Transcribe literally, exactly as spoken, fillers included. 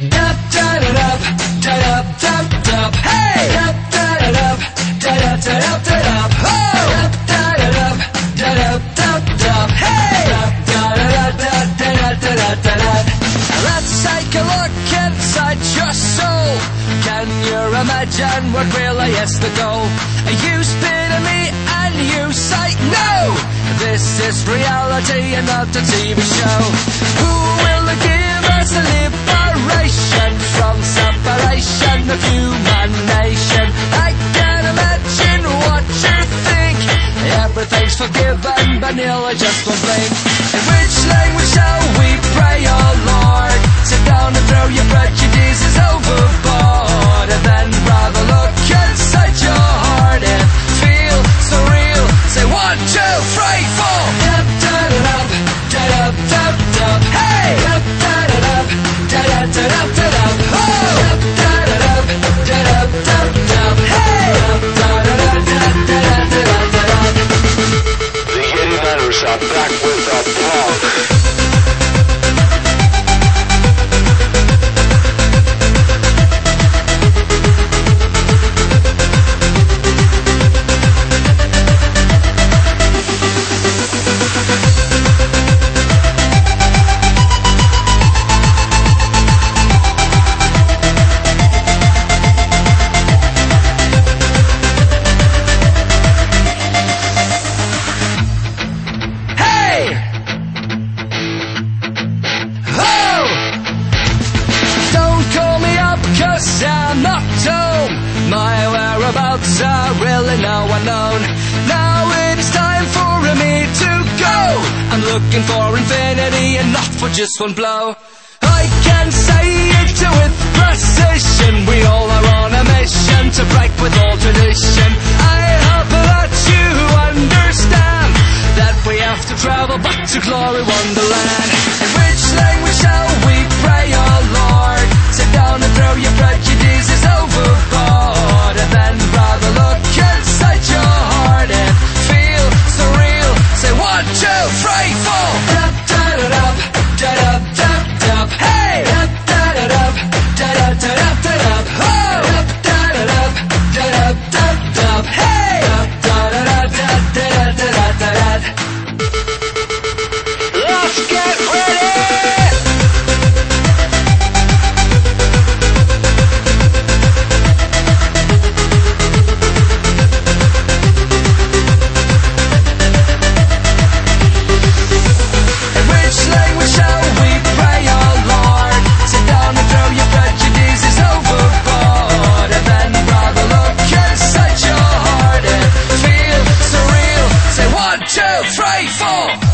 Dub da da dub, da dub dub dub. Hey! Dub da da dub, da dub da dub da dub. Oh! Dub da da dub, da dub dub dub. Hey! Dub da da da da da da da da da. Let's take a look inside your soul. Can you imagine what really is the goal? You spit at me and you say no. This is reality and not a T V show. Who will give us the liberation from separation of human nation? I can't imagine what you think. Everything's forgiven but nearly just one blink. In which language shall we pray, oh Lord? Sit down and throw your prejudices overboard, and then rather look inside your heart and feel so real. Say one, two, three, four. Dub da da dub, da dub dub dub. Hey! Dub da da dub, da da da dub da dub. Oh! Dub da da dub, da dub dub dub. Hey! Dub da da da da da da da da da. The Yeti Letters are back with a blog. I'm not home. My whereabouts are really now unknown. Now it is time for me to go. I'm looking for infinity and not for just one blow. I can say it with precision. We all are on a mission to break with all tradition. I hope that you understand that we have to travel back to glory wonderland. In which language shall we pray, oh Lord? Sit down and throw your prejudices overboard, and then rather look inside your heart and feel so real. Say one, two, three, four. Dub da da dub, da dub dub dub. Hey! Dub da da dub, da dub da dub da dub. Oh! Dub da da dub, da dub dub dub. Hey! Dub da da da da da da da da da. Let's get ready! Two, three, four.